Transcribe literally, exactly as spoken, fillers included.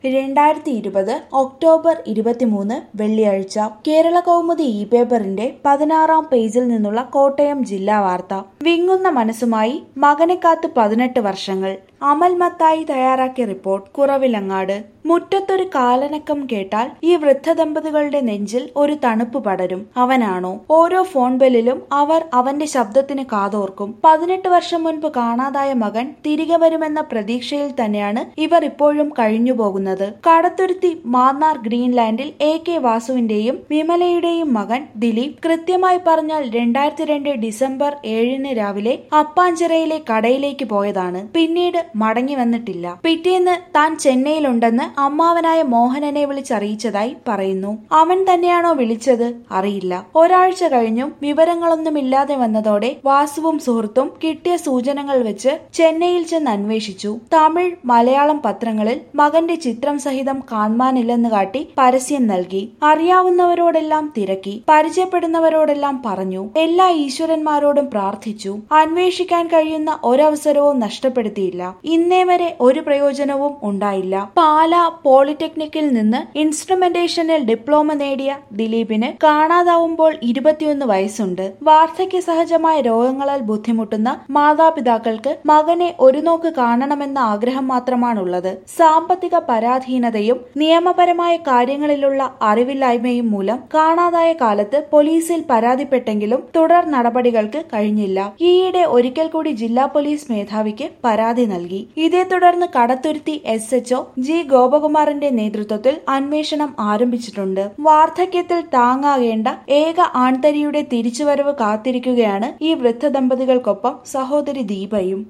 രണ്ടായിരത്തി ഇരുപത് ഒക്ടോബർ ഇരുപത്തിമൂന്ന് വെള്ളിയാഴ്ച കേരള കൗമുദി ഇ പേപ്പറിന്റെ പതിനാറാം പേജിൽ നിന്നുള്ള കോട്ടയം ജില്ലാ വാർത്ത. വിങ്ങുന്ന മനസ്സുമായി മകനെ കാത്ത് പതിനെട്ട് വർഷങ്ങൾ. അമൽ മത്തായി തയ്യാറാക്കിയ റിപ്പോർട്ട്. കുറവിലങ്ങാട്. മുറ്റത്തൊരു കാലനക്കം കേട്ടാൽ ഈ വൃദ്ധദമ്പതികളുടെ നെഞ്ചിൽ ഒരു തണുപ്പ് പടരും. അവനാണോ? ഓരോ ഫോൺ ബെല്ലിലും അവർ അവന്റെ ശബ്ദത്തിന് കാതോർക്കും. പതിനെട്ട് വർഷം മുൻപ് കാണാതായ മകൻ തിരികെ വരുമെന്ന പ്രതീക്ഷയിൽ തന്നെയാണ് ഇവർ ഇപ്പോഴും കഴിഞ്ഞു പോകുന്നത്. കടത്തുരുത്തി മാന്നാർ ഗ്രീൻലാൻഡിൽ എ കെ വാസുവിന്റെയും വിമലയുടെയും മകൻ ദിലീപ്, കൃത്യമായി പറഞ്ഞാൽ രണ്ടായിരത്തി രണ്ട് ഡിസംബർ ഏഴിന് രാവിലെ അപ്പാഞ്ചിറയിലെ കടയിലേക്ക് പോയതാണ്. പിന്നീട് മടങ്ങി വന്നിട്ടില്ല. പിറ്റേന്ന് താൻ ചെന്നൈയിലുണ്ടെന്ന് അമ്മാവനായ മോഹനനെ വിളിച്ചറിയിച്ചതായി പറയുന്നു. അവൻ തന്നെയാണോ വിളിച്ചത്? അറിയില്ല. ഒരാഴ്ച കഴിഞ്ഞും വിവരങ്ങളൊന്നുമില്ലാതെ വന്നതോടെ വാസുവും സുഹൃത്തും കിട്ടിയ സൂചനകൾ വെച്ച് ചെന്നൈയിൽ ചെന്ന് അന്വേഷിച്ചു. തമിഴ്, മലയാളം പത്രങ്ങളിൽ മകന്റെ ചിത്രം സഹിതം കാണാനില്ലെന്ന് കാട്ടി പരസ്യം നൽകി. അറിയാവുന്നവരോടെല്ലാം തിരക്കി, പരിചയപ്പെടുന്നവരോടെല്ലാം പറഞ്ഞു. എല്ലാ ഈശ്വരന്മാരോടും പ്രാർത്ഥിച്ചു. അന്വേഷിക്കാൻ കഴിയുന്ന ഒരവസരവും നഷ്ടപ്പെടുത്തിയില്ല. ഇന്നേ വരെ ഒരു പ്രയോജനവും ഉണ്ടായില്ല. പാല പോളിടെക്നിക്കിൽ നിന്ന് ഇൻസ്ട്രുമെന്റേഷനിൽ ഡിപ്ലോമ നേടിയ ദിലീപിന് കാണാതാവുമ്പോൾ ഇരുപത്തിയൊന്ന് വയസ്സുണ്ട്. വാർദ്ധക്യ സഹജമായ രോഗങ്ങളാൽ ബുദ്ധിമുട്ടുന്ന മാതാപിതാക്കൾക്ക് മകനെ ഒരു നോക്ക് കാണണമെന്ന ആഗ്രഹം മാത്രമാണുള്ളത്. സാമ്പത്തിക പരാധീനതയും നിയമപരമായ കാര്യങ്ങളിലുള്ള അറിവില്ലായ്മയും മൂലം കാണാതായ കാലത്ത് പോലീസിൽ പരാതിപ്പെട്ടെങ്കിലും തുടർ നടപടികൾക്ക് കഴിഞ്ഞില്ല. ഈയിടെ ഒരിക്കൽ കൂടി ജില്ലാ പോലീസ് മേധാവിക്ക് പരാതി നൽകി. ഇതേ തുടർന്ന് Kaduthuruthy S H O G ഗോപകുമാറിന്റെ നേതൃത്വത്തിൽ അന്വേഷണം ആരംഭിച്ചിട്ടുണ്ട്. വാർദ്ധക്യത്തിൽ താങ്ങാകേണ്ട ഏക ആൺതരിയുടെ തിരിച്ചുവരവ് കാത്തിരിക്കുകയാണ് ഈ വൃദ്ധദമ്പതികൾക്കൊപ്പം സഹോദരി ദീപയും.